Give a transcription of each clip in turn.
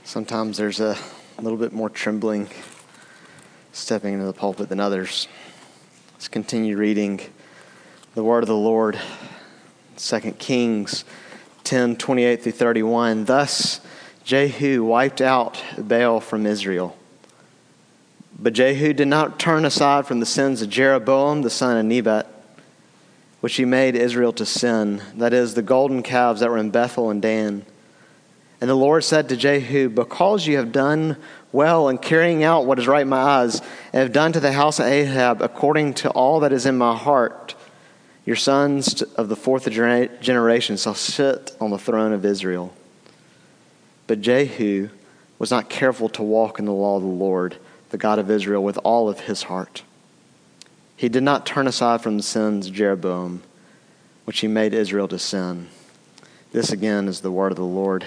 Sometimes there's a little bit more trembling stepping into the pulpit than others. Let's continue reading the word of the Lord. 2 Kings 10:28 through 31. Thus Jehu wiped out Baal from Israel. But Jehu did not turn aside from the sins of Jeroboam the son of Nebat, which he made Israel to sin, that is, the golden calves that were in Bethel and Dan. And the Lord said to Jehu, because you have done well in carrying out what is right in my eyes, and have done to the house of Ahab according to all that is in my heart, your sons of the fourth generation shall sit on the throne of Israel. But Jehu was not careful to walk in the law of the Lord, the God of Israel, with all of his heart. He did not turn aside from the sins of Jeroboam, which he made Israel to sin. This again is the word of the Lord.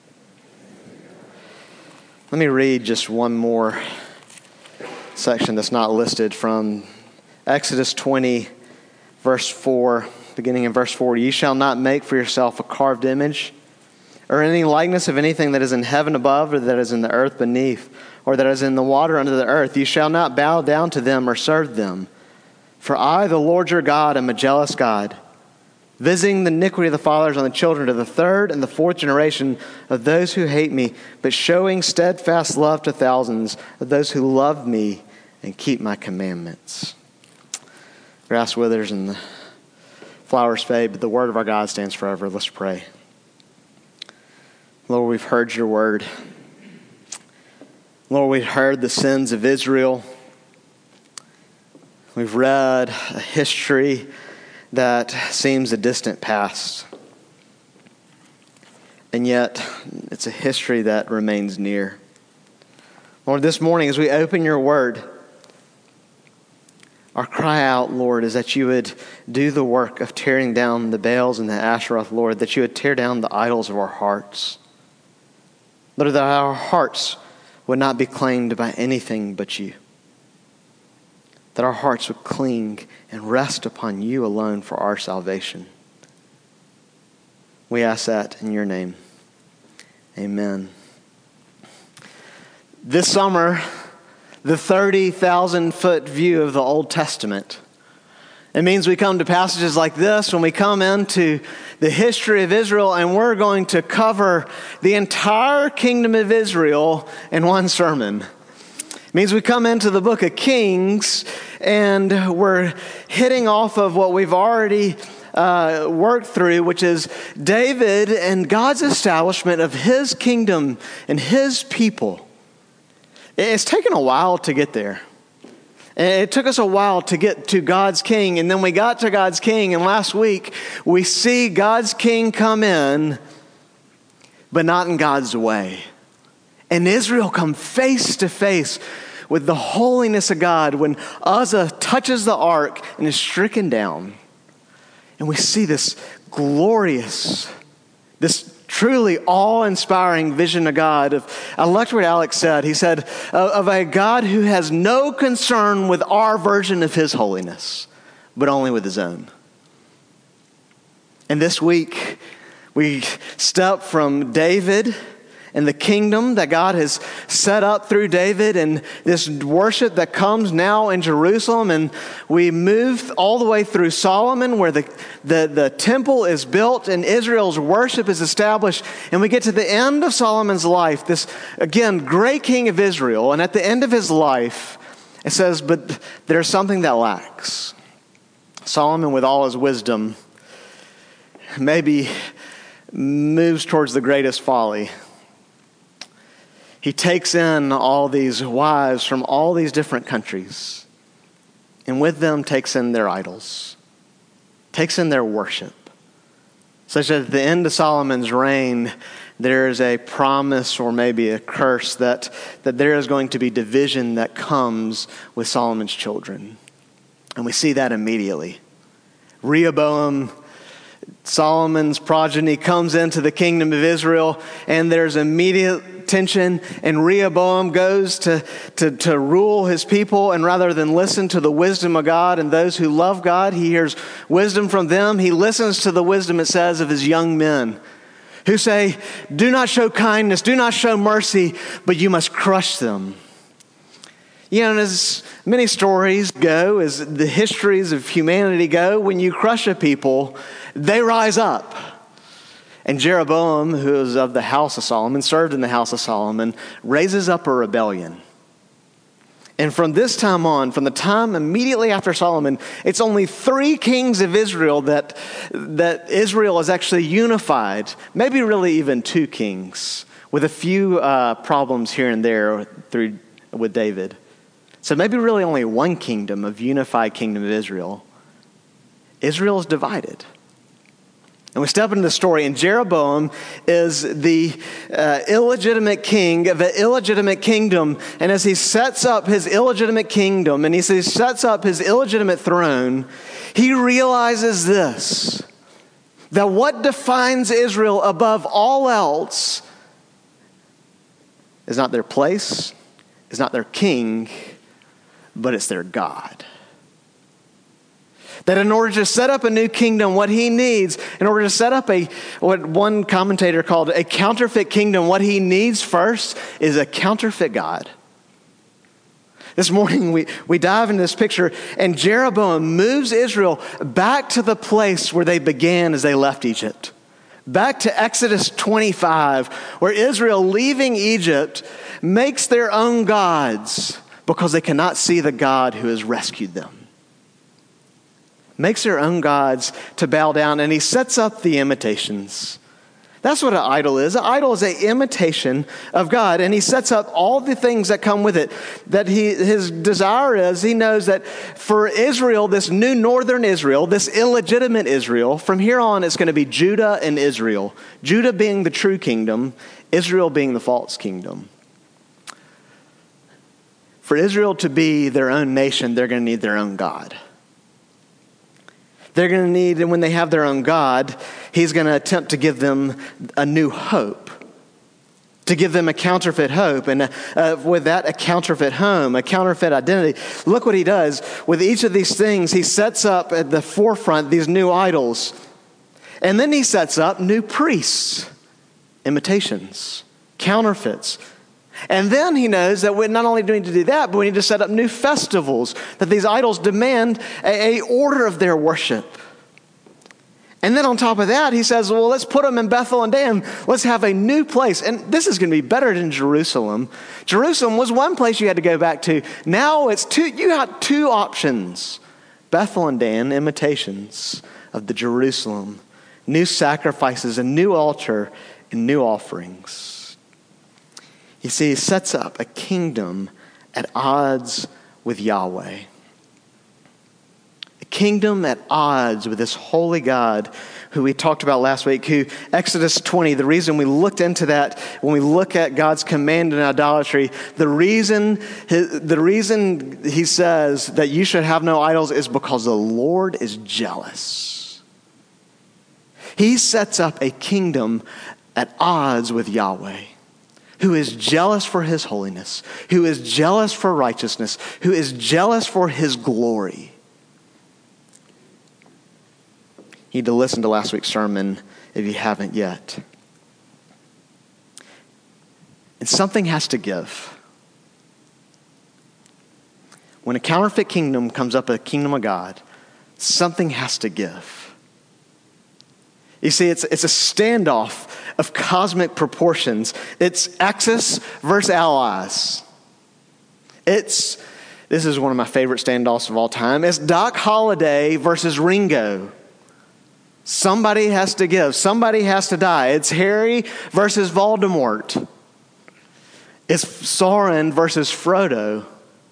Let me read just one more section that's not listed from Exodus 20, verse 4, beginning in verse 4. You shall not make for yourself a carved image or any likeness of anything that is in heaven above, or that is in the earth beneath, or that is in the water under the earth. You shall not bow down to them or serve them. For I, the Lord your God, am a jealous God, visiting the iniquity of the fathers on the children to the third and the fourth generation of those who hate me, but showing steadfast love to thousands of those who love me and keep my commandments. Grass withers and the flowers fade, but the word of our God stands forever. Let's pray. Lord, we've heard your word. Lord, we've heard the sins of Israel. We've read a history that seems a distant past. And yet, it's a history that remains near. Lord, this morning as we open your word, our cry out, Lord, is that you would do the work of tearing down the Baals and the Asheroth, Lord, that you would tear down the idols of our hearts. Lord, that our hearts would not be claimed by anything but you. That our hearts would cling and rest upon you alone for our salvation. We ask that in your name. Amen. This summer, the 30,000-foot view of the Old Testament. It means we come to passages like this when we come into the history of Israel, and we're going to cover the entire kingdom of Israel in one sermon. It means we come into the book of Kings and we're hitting off of what we've already worked through, which is David and God's establishment of his kingdom and his people. It's taken a while to get there. It took us a while to get to God's king, and then we got to God's king, and last week we see God's king come in, but not in God's way. And Israel come face to face with the holiness of God when Uzzah touches the ark and is stricken down. And we see this glorious, this truly awe-inspiring vision of God. I liked what Alex said. He said, of a God who has no concern with our version of his holiness, but only with his own. And this week, we step from David and the kingdom that God has set up through David and this worship that comes now in Jerusalem. And we move all the way through Solomon where the temple is built and Israel's worship is established. And we get to the end of Solomon's life, this, again, great king of Israel. And at the end of his life, it says, but there's something that lacks. Solomon, with all his wisdom, maybe moves towards the greatest folly. He takes in all these wives from all these different countries, and with them takes in their idols, takes in their worship, such that at the end of Solomon's reign, there is a promise or maybe a curse that there is going to be division that comes with Solomon's children. And we see that immediately. Rehoboam, Solomon's progeny, comes into the kingdom of Israel, and there's immediate tension, and Rehoboam goes to rule his people, and rather than listen to the wisdom of God and those who love God, he hears wisdom from them. He listens to the wisdom, it says, of his young men who say, do not show kindness, do not show mercy, but you must crush them. You know, and as many stories go, as the histories of humanity go, when you crush a people, they rise up. And Jeroboam, who is of the house of Solomon, served in the house of Solomon, raises up a rebellion. And from this time on, from the time immediately after Solomon, it's only 3 kings of Israel that Israel is actually unified. Maybe really even 2 kings, with a few problems here and there with David. So maybe really only 1 kingdom of unified kingdom of Israel. Israel is divided. And we step into the story, and Jeroboam is the illegitimate king of an illegitimate kingdom. And as he sets up his illegitimate kingdom, and he sets up his illegitimate throne, he realizes this, that what defines Israel above all else is not their place, is not their king, but it's their God. That in order to set up a new kingdom, what he needs, in order to set up what one commentator called a counterfeit kingdom, what he needs first is a counterfeit God. This morning we dive into this picture, and Jeroboam moves Israel back to the place where they began as they left Egypt. Back to Exodus 25, where Israel, leaving Egypt, makes their own gods because they cannot see the God who has rescued them. Makes their own gods to bow down, and he sets up the imitations. That's what an idol is. An idol is an imitation of God, and he sets up all the things that come with it. That his desire is, he knows that for Israel, this new northern Israel, this illegitimate Israel, from here on it's going to be Judah and Israel. Judah being the true kingdom, Israel being the false kingdom. For Israel to be their own nation, they're going to need their own God. They're going to need, and when they have their own God, he's going to attempt to give them a new hope, to give them a counterfeit hope, and with that, a counterfeit home, a counterfeit identity. Look what he does. With each of these things, he sets up at the forefront these new idols. And then he sets up new priests, imitations, counterfeits. And then he knows that we not only do we need to do that, but we need to set up new festivals, that these idols demand a order of their worship. And then on top of that, he says, well, let's put them in Bethel and Dan. Let's have a new place. And this is going to be better than Jerusalem. Jerusalem was one place you had to go back to. Now it's 2. You got 2 options. Bethel and Dan, imitations of the Jerusalem. New sacrifices, a new altar, and new offerings. You see, he sets up a kingdom at odds with Yahweh. A kingdom at odds with this holy God who we talked about last week, who Exodus 20, the reason we looked into that, when we look at God's command in idolatry, the reason he says that you should have no idols is because the Lord is jealous. He sets up a kingdom at odds with Yahweh, who is jealous for his holiness, who is jealous for righteousness, who is jealous for his glory. You need to listen to last week's sermon if you haven't yet. And something has to give. When a counterfeit kingdom comes up, a kingdom of God, something has to give. You see, it's a standoff of cosmic proportions. It's Axis versus Allies. This is one of my favorite standoffs of all time. It's Doc Holliday versus Ringo. Somebody has to give. Somebody has to die. It's Harry versus Voldemort. It's Sauron versus Frodo.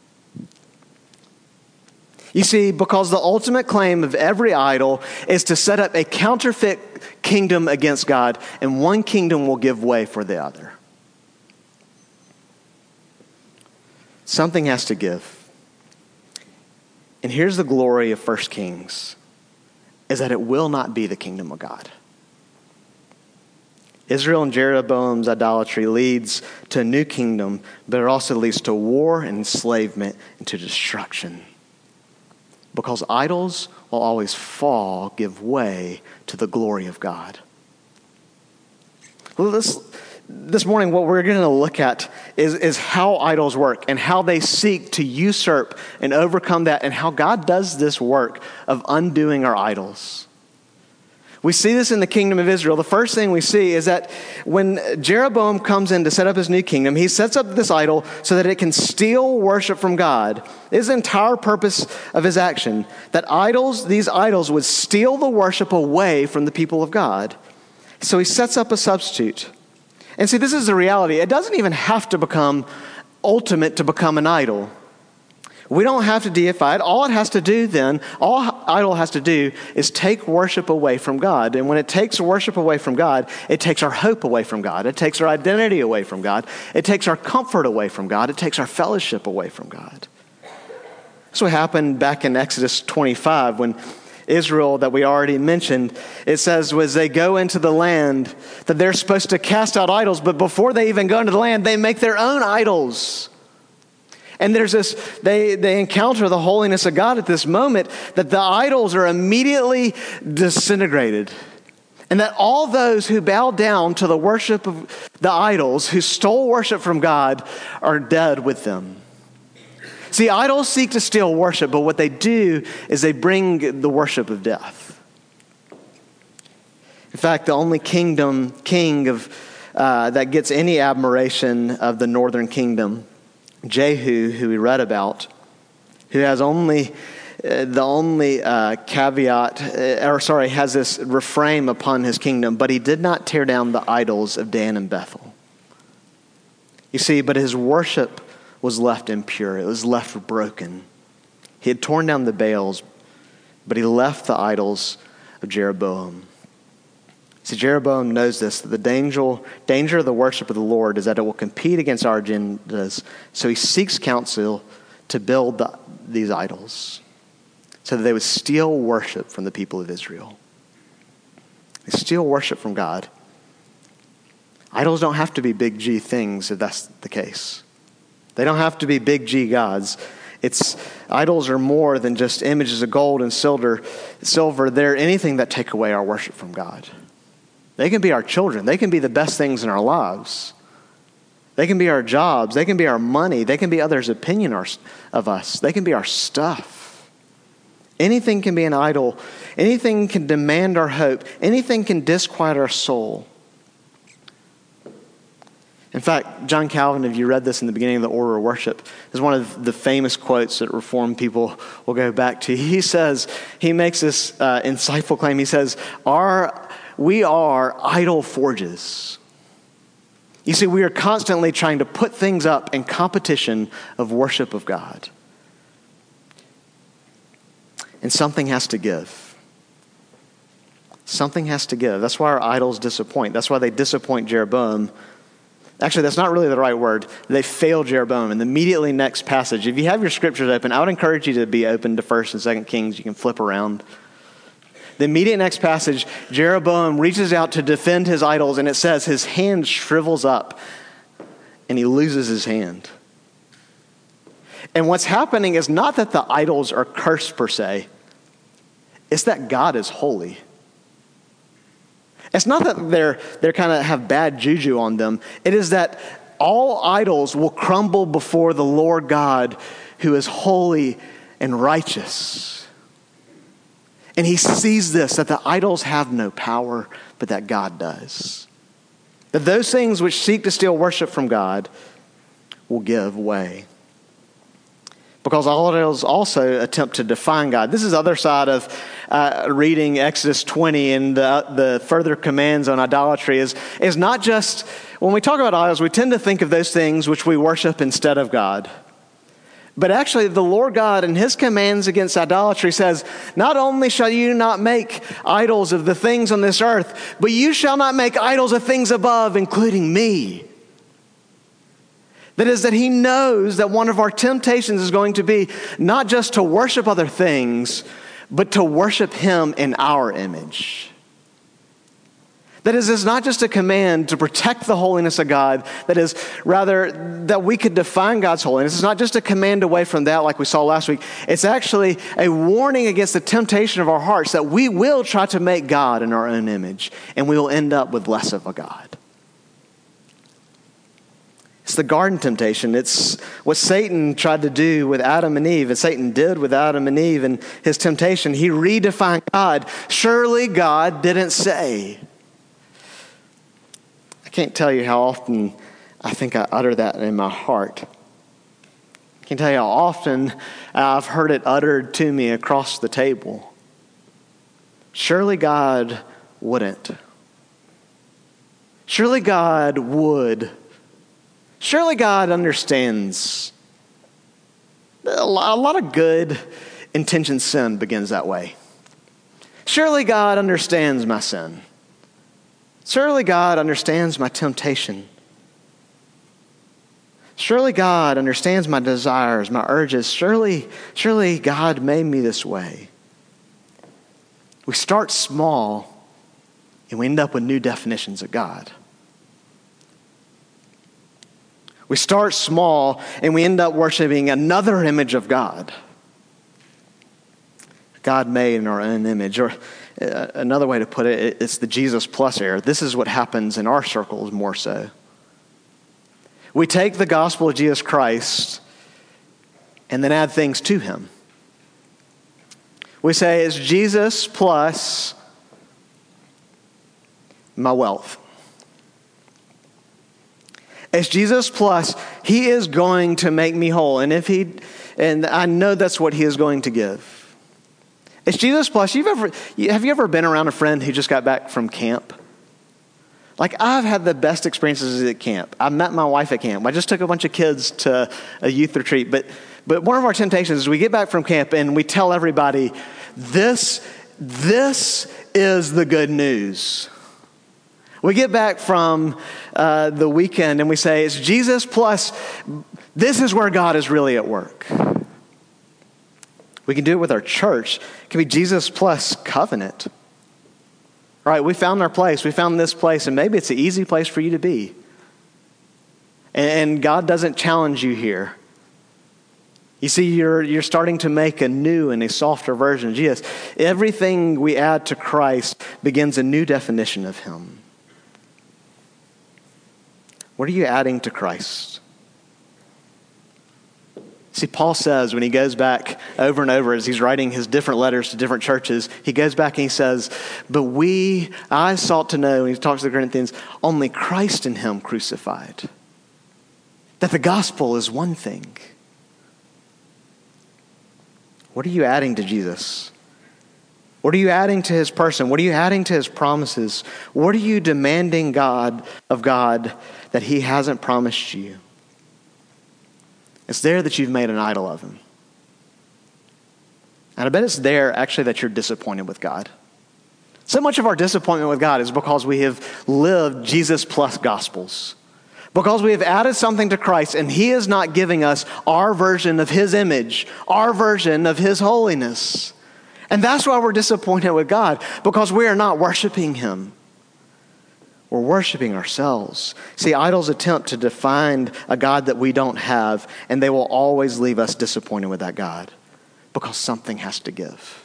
You see, because the ultimate claim of every idol is to set up a counterfeit kingdom against God, and one kingdom will give way for the other. Something has to give. And here's the glory of 1 Kings, is that it will not be the kingdom of God. Israel and Jeroboam's idolatry leads to a new kingdom, but it also leads to war and enslavement and to destruction. Because idols will always give way to the glory of God. Well, this morning, what we're going to look at is how idols work and how they seek to usurp and overcome that, and how God does this work of undoing our idols. We see this in the kingdom of Israel. The first thing we see is that when Jeroboam comes in to set up his new kingdom, he sets up this idol so that it can steal worship from God. It is the entire purpose of his action, that these idols would steal the worship away from the people of God. So he sets up a substitute. And see, this is the reality. It doesn't even have to become ultimate to become an idol. We don't have to deify it. All idol has to do is take worship away from God. And when it takes worship away from God, it takes our hope away from God. It takes our identity away from God. It takes our comfort away from God. It takes our fellowship away from God. That's what happened back in Exodus 25 when Israel, that we already mentioned, it says as they go into the land that they're supposed to cast out idols, but before they even go into the land, they make their own idols. And there's they encounter the holiness of God at this moment, that the idols are immediately disintegrated. And that all those who bow down to the worship of the idols, who stole worship from God, are dead with them. See, idols seek to steal worship, but what they do is they bring the worship of death. In fact, the only king that gets any admiration of the northern kingdom, Jehu, who we read about, who has has this refrain upon his kingdom, but he did not tear down the idols of Dan and Bethel. You see, but his worship was left impure. It was left broken. He had torn down the Baals, but he left the idols of Jeroboam. See, Jeroboam knows this, that the danger of the worship of the Lord is that it will compete against our agendas. So he seeks counsel to build these idols so that they would steal worship from the people of Israel. They steal worship from God. Idols don't have to be big G things if that's the case. They don't have to be big G gods. Idols are more than just images of gold and silver. They're anything that take away our worship from God. They can be our children. They can be the best things in our lives. They can be our jobs. They can be our money. They can be others' opinion of us. They can be our stuff. Anything can be an idol. Anything can demand our hope. Anything can disquiet our soul. In fact, John Calvin, if you read this in the beginning of the Order of Worship, is one of the famous quotes that Reformed people will go back to. He makes this insightful claim. He says, we are idol forges. You see, we are constantly trying to put things up in competition of worship of God. And something has to give. Something has to give. That's why our idols disappoint. That's why they disappoint Jeroboam. Actually, that's not really the right word. They fail Jeroboam. In the immediately next passage, if you have your scriptures open, I would encourage you to be open to 1 and 2 Kings. You can flip around. The immediate next passage, Jeroboam reaches out to defend his idols, and it says his hand shrivels up, and he loses his hand. And what's happening is not that the idols are cursed per se. It's that God is holy. It's not that they're kind of have bad juju on them. It is that all idols will crumble before the Lord God, who is holy and righteous. And he sees this, that the idols have no power, but that God does. That those things which seek to steal worship from God will give way. Because all idols also attempt to define God. This is the other side of reading Exodus 20 and the further commands on idolatry is not just, when we talk about idols, we tend to think of those things which we worship instead of God. But actually, the Lord God in his commands against idolatry says, not only shall you not make idols of the things on this earth, but you shall not make idols of things above, including me. That is, that he knows that one of our temptations is going to be not just to worship other things, but to worship him in our image. That is, it's not just a command to protect the holiness of God. That is, rather, that we could define God's holiness. It's not just a command away from that like we saw last week. It's actually a warning against the temptation of our hearts that we will try to make God in our own image, and we will end up with less of a God. It's the garden temptation. It's what Satan tried to do with Adam and Eve, and Satan did with Adam and Eve and his temptation. He redefined God. Surely God didn't say. I can't tell you how often I think I utter that in my heart. I can tell you how often I've heard it uttered to me across the table. Surely God wouldn't. Surely God would. Surely God understands. A lot of good intentioned sin begins that way. Surely God understands my sin. Surely God understands my temptation. Surely God understands my desires, my urges. Surely God made me this way. We start small and we end up with new definitions of God. We start small and we end up worshiping another image of God. God made in our own image. Or another way to put it, it's the Jesus plus era. This is what happens in our circles more so. We take the gospel of Jesus Christ and then add things to him. We say it's Jesus plus my wealth. It's Jesus plus he is going to make me whole. And I know that's what he is going to give. It's Jesus plus. Have you ever been around a friend who just got back from camp? Like, I've had the best experiences at camp. I met my wife at camp. I just took a bunch of kids to a youth retreat. But one of our temptations is we get back from camp and we tell everybody, this is the good news. We get back from the weekend and we say, it's Jesus plus, this is where God is really at work. We can do it with our church. It can be Jesus plus covenant. All right, we found our place. We found this place, and maybe it's an easy place for you to be. And God doesn't challenge you here. You see, you're starting to make a new and a softer version of Jesus. Everything we add to Christ begins a new definition of him. What are you adding to Christ? See, Paul says when he goes back over and over as he's writing his different letters to different churches, he goes back and he says, but I sought to know, and he talks to the Corinthians, only Christ in him crucified. That the gospel is one thing. What are you adding to Jesus? What are you adding to his person? What are you adding to his promises? What are you demanding of God that he hasn't promised you? It's there that you've made an idol of him. And I bet it's there actually that you're disappointed with God. So much of our disappointment with God is because we have lived Jesus plus gospels. Because we have added something to Christ and he is not giving us our version of his image, our version of his holiness. And that's why we're disappointed with God, because we are not worshiping him. We're worshiping ourselves. See, idols attempt to define a God that we don't have, and they will always leave us disappointed with that God because something has to give.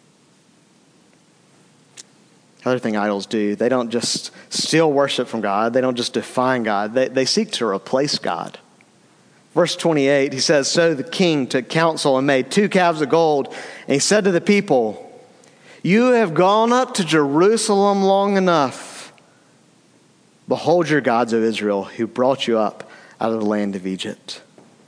The other thing idols do, they don't just steal worship from God. They don't just define God. They seek to replace God. Verse 28, he says, so the king took counsel and made 2 calves of gold, and he said to the people, you have gone up to Jerusalem long enough. Behold your gods, O Israel, who brought you up out of the land of Egypt.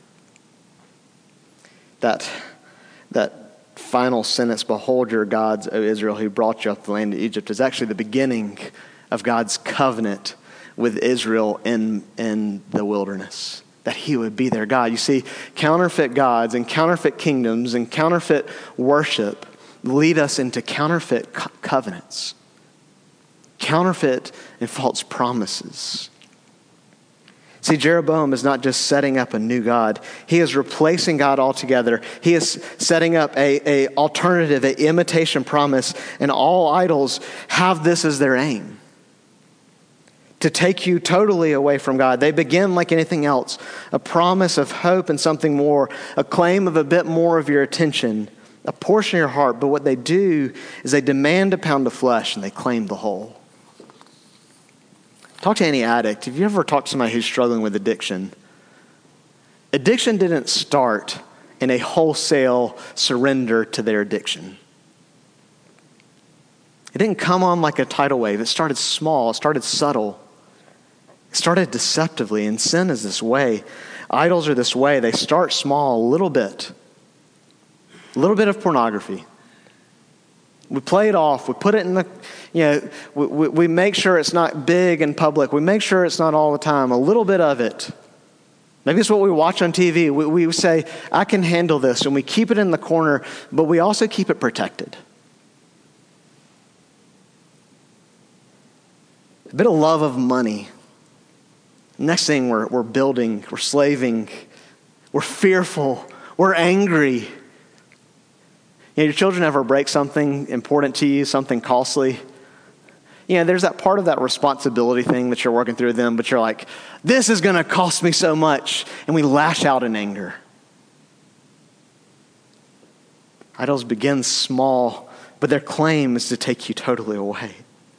That final sentence, behold your gods, O Israel, who brought you up the land of Egypt, is actually the beginning of God's covenant with Israel in the wilderness. That he would be their God. You see, counterfeit gods and counterfeit kingdoms and counterfeit worship lead us into counterfeit covenants. Counterfeit and false promises. See, Jeroboam is not just setting up a new God. He is replacing God altogether. He is setting up a alternative, an imitation promise, and all idols have this as their aim. To take you totally away from God. They begin like anything else, a promise of hope and something more, a claim of a bit more of your attention, a portion of your heart. But what they do is they demand a pound of flesh and they claim the whole. Talk to any addict. Have you ever talked to somebody who's struggling with addiction? Addiction didn't start in a wholesale surrender to their addiction. It didn't come on like a tidal wave. It started small. It started subtle. It started deceptively. And sin is this way. Idols are this way. They start small, a little bit. A little bit of pornography. We play it off. We put it in the, we make sure it's not big and public. We make sure it's not all the time. A little bit of it. Maybe it's what we watch on TV. We say, I can handle this. And we keep it in the corner, but we also keep it protected. A bit of love of money. Next thing, we're building, we're slaving, we're fearful, we're angry. Your children ever break something important to you, something costly? There's that part of that responsibility thing that you're working through with them, but you're like, this is going to cost me so much. And we lash out in anger. Idols begin small, but their claim is to take you totally away.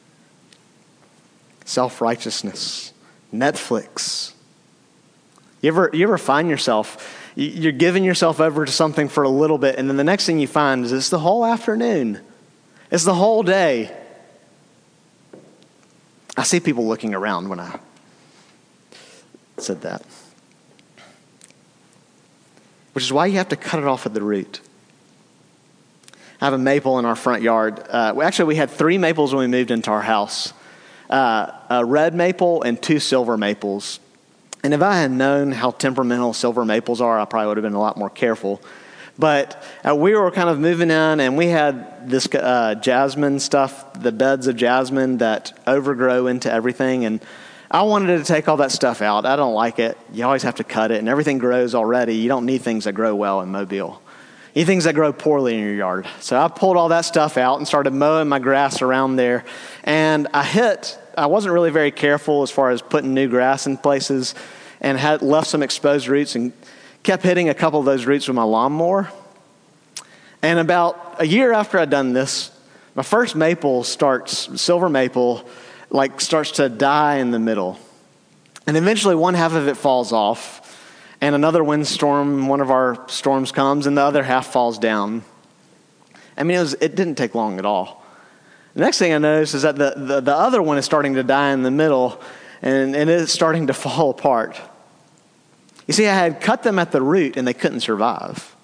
Self-righteousness, Netflix. You ever find yourself, you're giving yourself over to something for a little bit, and then the next thing you find is it's the whole afternoon. It's the whole day. I see people looking around when I said that. Which is why you have to cut it off at the root. I have a maple in our front yard. We had 3 maples when we moved into our house. A red maple and 2 silver maples. And if I had known how temperamental silver maples are, I probably would have been a lot more careful. But we were kind of moving in, and we had this jasmine stuff, the beds of jasmine that overgrow into everything. And I wanted to take all that stuff out. I don't like it. You always have to cut it, and everything grows already. You don't need things that grow well in Mobile. You need things that grow poorly in your yard. So I pulled all that stuff out and started mowing my grass around there. And I wasn't really very careful as far as putting new grass in places, and had left some exposed roots and kept hitting a couple of those roots with my lawnmower. And about a year after I'd done this, my first silver maple, starts to die in the middle. And eventually one half of it falls off, and another windstorm, one of our storms comes, and the other half falls down. It didn't take long at all. The next thing I noticed is that the other one is starting to die in the middle, and it's starting to fall apart. You see, I had cut them at the root, and they couldn't survive.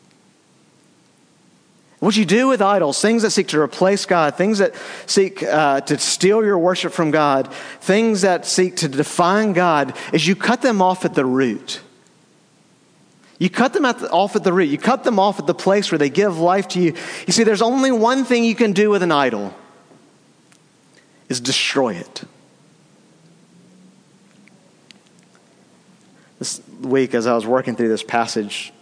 What you do with idols, things that seek to replace God, things that seek to steal your worship from God, things that seek to define God, is you cut them off at the root. You cut them off at the root. You cut them off at the place where they give life to you. You see, there's only one thing you can do with an idol, is destroy it. This week, as I was working through this passage,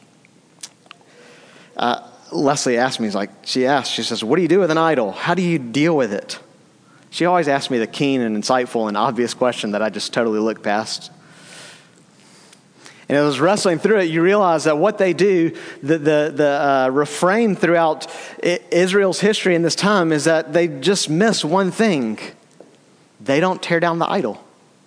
Leslie asked me, she says, what do you do with an idol? How do you deal with it? She always asks me the keen and insightful and obvious question that I just totally look past. And as I was wrestling through it, you realize that what they do, the refrain throughout Israel's history in this time is that they just miss one thing. They don't tear down the idol.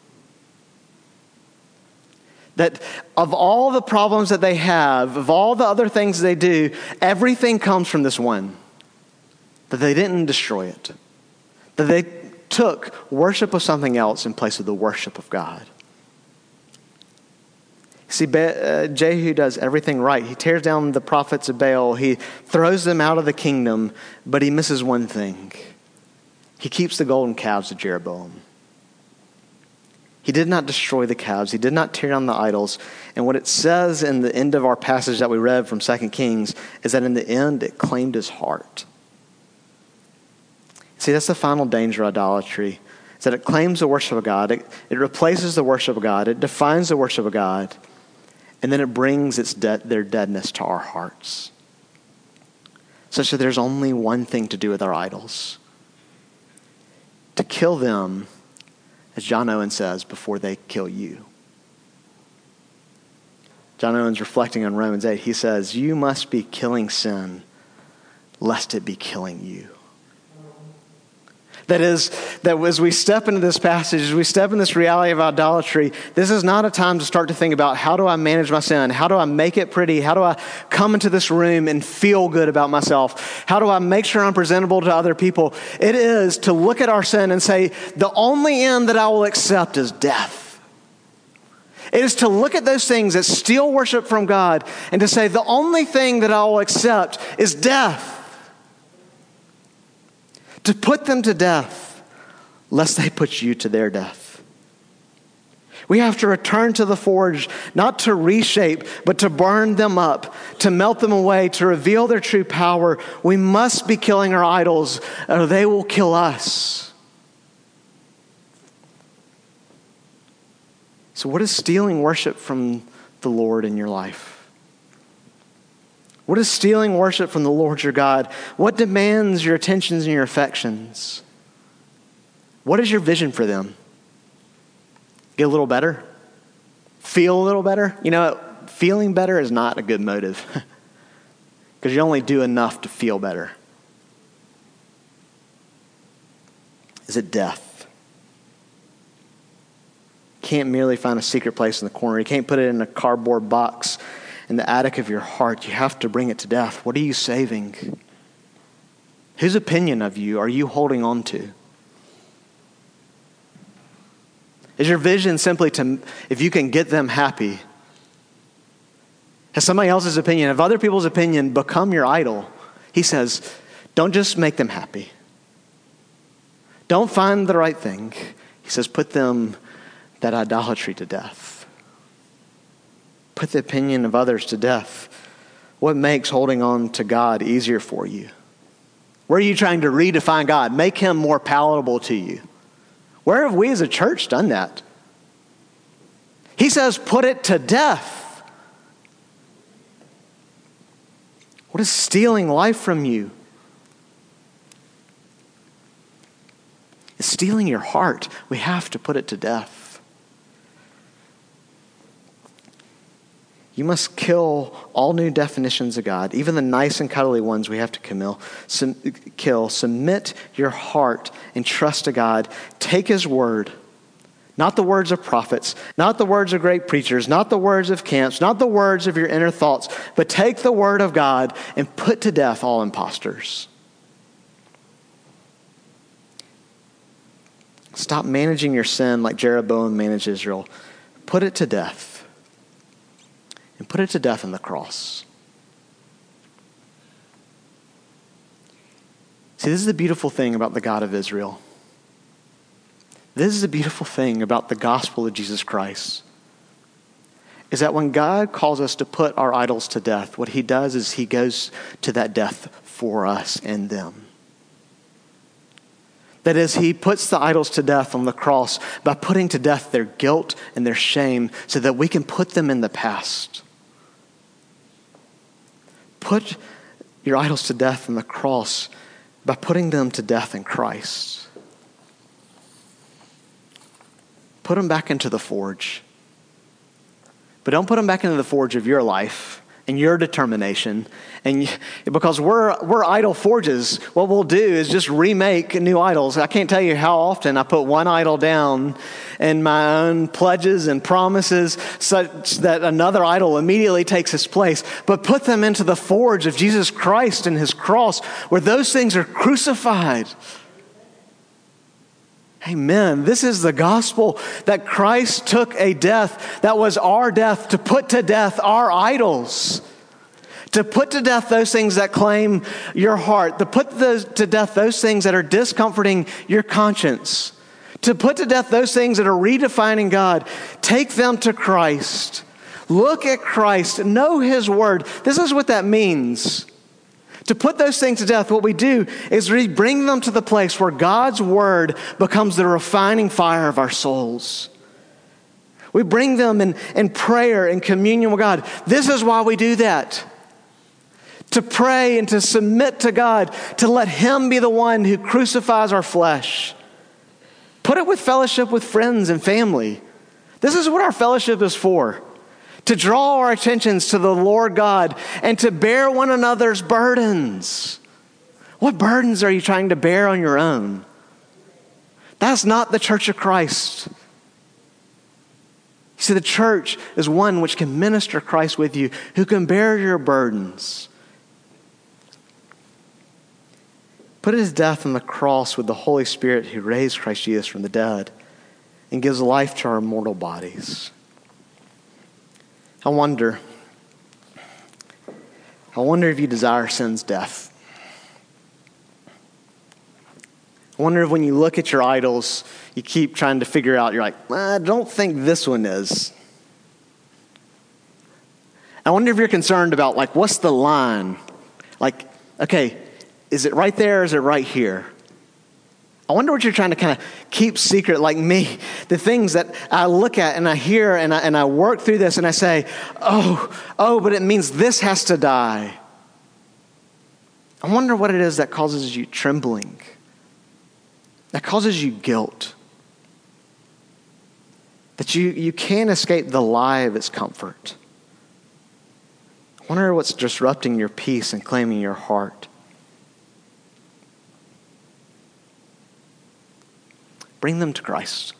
That of all the problems that they have, of all the other things they do, everything comes from this one. That they didn't destroy it. That they took worship of something else in place of the worship of God. See, Jehu does everything right. He tears down the prophets of Baal. He throws them out of the kingdom, but he misses one thing. He keeps the golden calves of Jeroboam. He did not destroy the calves. He did not tear down the idols. And what it says in the end of our passage that we read from 2 Kings is that in the end, it claimed his heart. See, that's the final danger of idolatry. Is that it claims the worship of God. It replaces the worship of God. It defines the worship of God. And then it brings their deadness to our hearts. Such that there's only one thing to do with our idols. To kill them, as John Owen says, before they kill you. John Owen's reflecting on Romans 8. He says, you must be killing sin, lest it be killing you. That as we step into this passage, as we step in this reality of idolatry, this is not a time to start to think about, how do I manage my sin? How do I make it pretty? How do I come into this room and feel good about myself? How do I make sure I'm presentable to other people? It is to look at our sin and say, the only end that I will accept is death. It is to look at those things that steal worship from God and to say, the only thing that I will accept is death. To put them to death, lest they put you to their death. We have to return to the forge, not to reshape, but to burn them up, to melt them away, to reveal their true power. We must be killing our idols, or they will kill us. So what is stealing worship from the Lord in your life? What is stealing worship from the Lord your God? What demands your attentions and your affections? What is your vision for them? Get a little better? Feel a little better? You know, feeling better is not a good motive because you only do enough to feel better. Is it death? You can't merely find a secret place in the corner. You can't put it in a cardboard box in the attic of your heart. You have to bring it to death. What are you saving? Whose opinion of you are you holding on to? Is your vision simply to, if you can get them happy? Has somebody else's opinion, have other people's opinion become your idol? He says, don't just make them happy. Don't find the right thing. He says, put them, that idolatry, to death. Put the opinion of others to death. What makes holding on to God easier for you? Where are you trying to redefine God? Make him more palatable to you. Where have we as a church done that? He says, put it to death. What is stealing life from you? It's stealing your heart. We have to put it to death. You must kill all new definitions of God, even the nice and cuddly ones we have to kill. Submit your heart and trust to God. Take his word, not the words of prophets, not the words of great preachers, not the words of camps, not the words of your inner thoughts, but take the word of God and put to death all imposters. Stop managing your sin like Jeroboam managed Israel. Put it to death. And put it to death on the cross. See, this is the beautiful thing about the God of Israel. This is the beautiful thing about the gospel of Jesus Christ. Is that when God calls us to put our idols to death, what he does is he goes to that death for us and them. That is, he puts the idols to death on the cross by putting to death their guilt and their shame so that we can put them in the past. Put your idols to death on the cross by putting them to death in Christ. Put them back into the forge. But don't put them back into the forge of your life and your determination. And because we're idol forges, what we'll do is just remake new idols. I can't tell you how often I put one idol down in my own pledges and promises such that another idol immediately takes its place. But put them into the forge of Jesus Christ and his cross where those things are crucified. Amen. This is the gospel, that Christ took a death that was our death to put to death our idols. To put to death those things that claim your heart. To put to death those things that are discomforting your conscience. To put to death those things that are redefining God. Take them to Christ. Look at Christ. Know his word. This is what that means. To put those things to death, what we do is we bring them to the place where God's word becomes the refining fire of our souls. We bring them in prayer and communion with God. This is why we do that. To pray and to submit to God, to let him be the one who crucifies our flesh. Put it with fellowship with friends and family. This is what our fellowship is for. To draw our attentions to the Lord God and to bear one another's burdens. What burdens are you trying to bear on your own? That's not the church of Christ. You see, the church is one which can minister Christ with you, who can bear your burdens. Put his death on the cross with the Holy Spirit who raised Christ Jesus from the dead and gives life to our mortal bodies. I wonder if you desire sin's death. I wonder if when you look at your idols, you keep trying to figure out, you're like, I don't think this one is. I wonder if you're concerned about, like, what's the line? Like, okay, is it right there or is it right here? I wonder what you're trying to kind of keep secret, like me. The things that I look at and I hear and I work through this and I say, oh, but it means this has to die. I wonder what it is that causes you trembling, that causes you guilt, that you can't escape the lie of its comfort. I wonder what's disrupting your peace and claiming your heart. Bring them to Christ.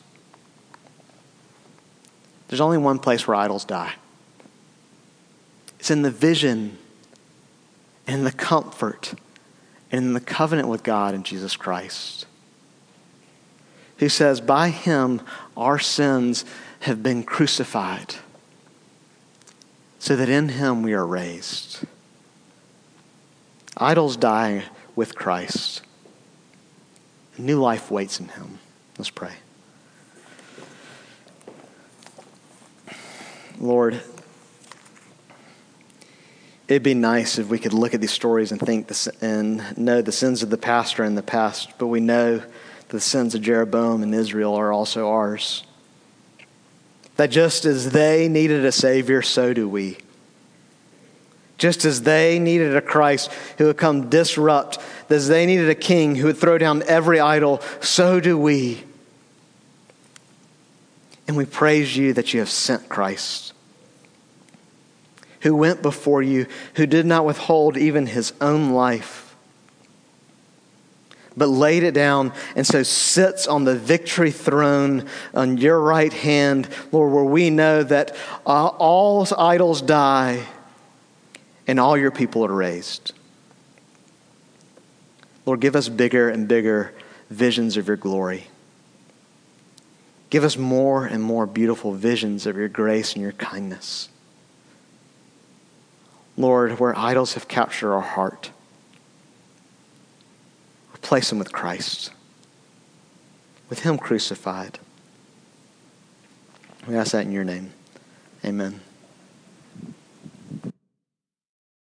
There's only one place where idols die. It's in the vision and in the comfort and in the covenant with God in Jesus Christ, who says, by him our sins have been crucified so that in him we are raised. Idols die with Christ. New life waits in him. Let's pray. Lord, it'd be nice if we could look at these stories and think and know the sins of the past are in the past, but we know that the sins of Jeroboam and Israel are also ours. That just as they needed a Savior, so do we. Just as they needed a Christ who would come disrupt, as they needed a king who would throw down every idol, so do we. And we praise you that you have sent Christ, who went before you, who did not withhold even his own life, but laid it down and so sits on the victory throne on your right hand, Lord, where we know that all idols die and all your people are raised. Lord, give us bigger and bigger visions of your glory. Give us more and more beautiful visions of your grace and your kindness. Lord, where idols have captured our heart, replace them with Christ, with him crucified. We ask that in your name. Amen.